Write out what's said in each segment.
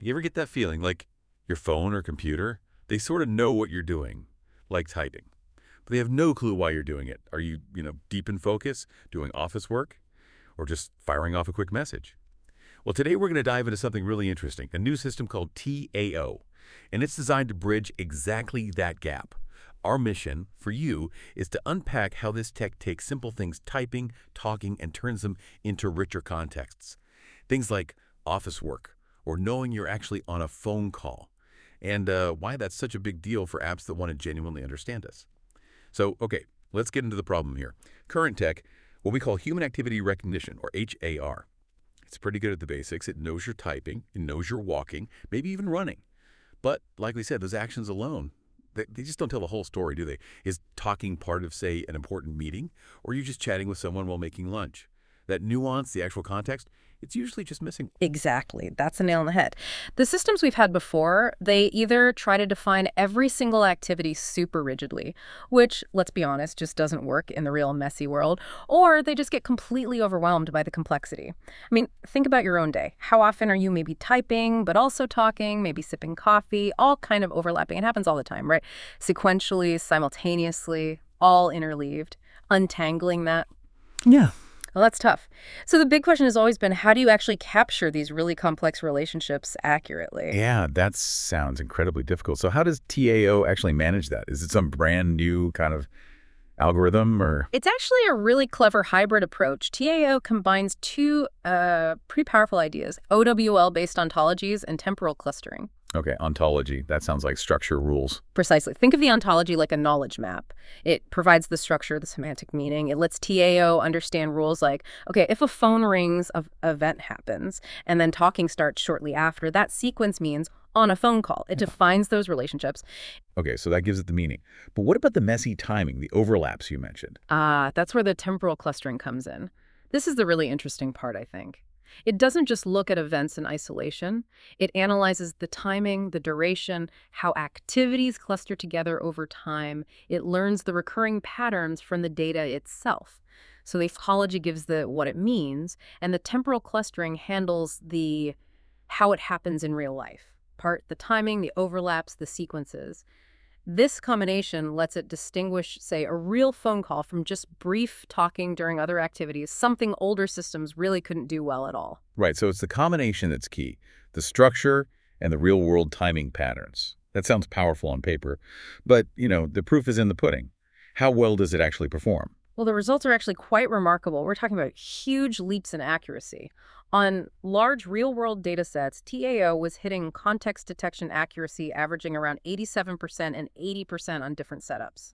You ever get that feeling like your phone or computer, they sort of know what you're doing, like typing, but they have no clue why you're doing it. Are you, deep in focus, doing office work, or just firing off a quick message? Well, today we're going to dive into something really interesting, a new system called TAO, and it's designed to bridge exactly that gap. Our mission for you is to unpack how this tech takes simple things, typing, talking, and turns them into richer contexts. Things like office work or knowing you're actually on a phone call, and why that's such a big deal for apps that want to genuinely understand us. So, okay, let's get into the problem here. Current tech, what we call human activity recognition, or HAR. It's pretty good at the basics. It knows you're typing, it knows you're walking, maybe even running. But like we said, those actions alone, they just don't tell the whole story, do they? Is talking part of, say, an important meeting? Or are you just chatting with someone while making lunch? That nuance, the actual context, it's usually just missing. Exactly. That's a nail on the head. The systems we've had before, they either try to define every single activity super rigidly, which, let's be honest, just doesn't work in the real messy world, or they just get completely overwhelmed by the complexity. I mean, think about your own day. How often are you maybe typing, but also talking, maybe sipping coffee, all kind of overlapping? It happens all the time, right? Sequentially, simultaneously, all interleaved, untangling that. Yeah. Well, that's tough. So the big question has always been, how do you actually capture these really complex relationships accurately? Yeah, that sounds incredibly difficult. So how does TAO actually manage that? Is it some brand new kind of algorithm or? It's actually a really clever hybrid approach. TAO combines two pretty powerful ideas, OWL-based ontologies and temporal clustering. Okay, ontology. That sounds like structure rules. Precisely. Think of the ontology like a knowledge map. It provides the structure, the semantic meaning. It lets TAO understand rules like, okay, if a phone rings, an event happens, and then talking starts shortly after, that sequence means on a phone call. It defines those relationships. Okay, so that gives it the meaning. But what about the messy timing, the overlaps you mentioned? That's where the temporal clustering comes in. This is the really interesting part, I think. It doesn't just look at events in isolation. It analyzes the timing, the duration, how activities cluster together over time. It learns the recurring patterns from the data itself. So the ecology gives the what it means, and the temporal clustering handles the how it happens in real life. Part the timing, the overlaps, the sequences. This combination lets it distinguish, say, a real phone call from just brief talking during other activities, something older systems really couldn't do well at all. Right, so it's the combination that's key, the structure and the real-world timing patterns. That sounds powerful on paper, but, the proof is in the pudding. How well does it actually perform? Well, the results are actually quite remarkable. We're talking about huge leaps in accuracy. On large real-world data sets, TAO was hitting context detection accuracy averaging around 87% and 80% on different setups.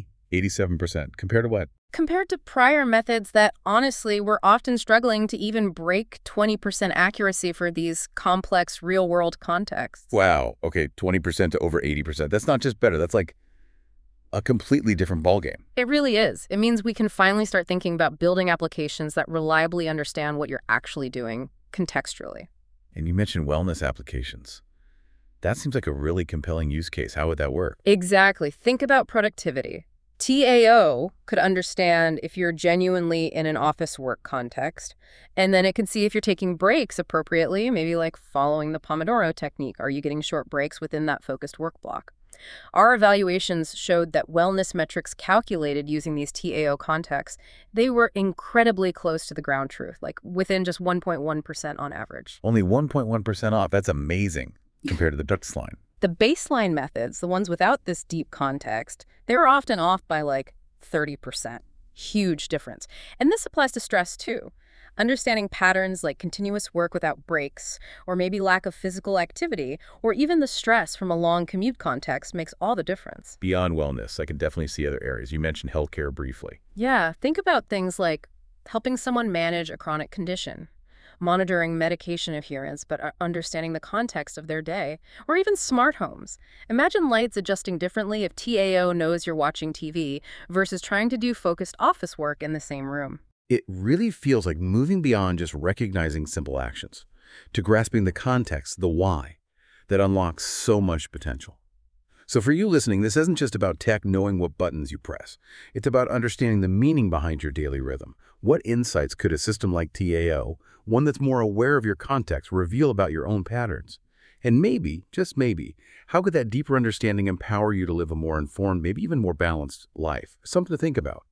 87%. Compared to what? Compared to prior methods that, honestly, were often struggling to even break 20% accuracy for these complex real-world contexts. Wow. Okay, 20% to over 80%. That's not just better. That's like a completely different ballgame. It really is. It means we can finally start thinking about building applications that reliably understand what you're actually doing contextually. And you mentioned wellness applications. That seems like a really compelling use case. How would that work? Exactly. Think about productivity. TAO could understand if you're genuinely in an office work context, and then it can see if you're taking breaks appropriately, maybe like following the Pomodoro technique. Are you getting short breaks within that focused work block? Our evaluations showed that wellness metrics calculated using these TAO contexts, they were incredibly close to the ground truth, like within just 1.1% on average. Only 1.1% off. That's amazing compared to the Dutch line. The baseline methods, the ones without this deep context, they were often off by like 30%. Huge difference. And this applies to stress too. Understanding patterns like continuous work without breaks, or maybe lack of physical activity, or even the stress from a long commute context makes all the difference. Beyond wellness, I can definitely see other areas. You mentioned healthcare briefly. Yeah, think about things like helping someone manage a chronic condition, monitoring medication adherence but understanding the context of their day, or even smart homes. Imagine lights adjusting differently if TAO knows you're watching TV versus trying to do focused office work in the same room. It really feels like moving beyond just recognizing simple actions to grasping the context, the why, that unlocks so much potential. So for you listening, this isn't just about tech knowing what buttons you press. It's about understanding the meaning behind your daily rhythm. What insights could a system like TAO, one that's more aware of your context, reveal about your own patterns? And maybe, just maybe, how could that deeper understanding empower you to live a more informed, maybe even more balanced life? Something to think about.